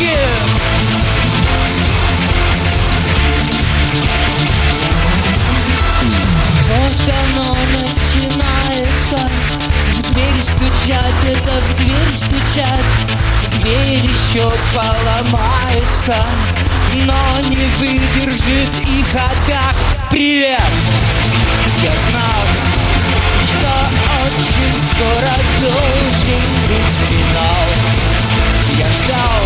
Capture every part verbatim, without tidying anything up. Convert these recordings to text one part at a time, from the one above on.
Русалочки! Вот оно начинается. В дверь стучат, это в дверь стучат. Дверь еще поломается, но не выдержит их атак. Привет! Я знал, что очень скоро должен быть финал. Я ждал,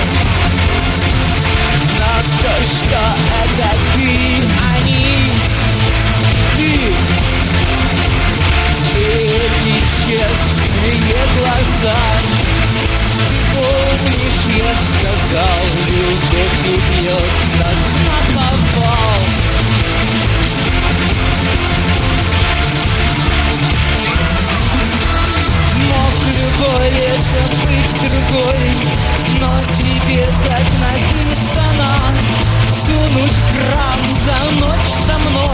но то, что это ты, они, ты, эти честные глаза. Помнишь, я сказал, любовь убьет нас на повал. Мог любой это быть другой, но тебе так написано. Сунуть грамм за ночь со мной.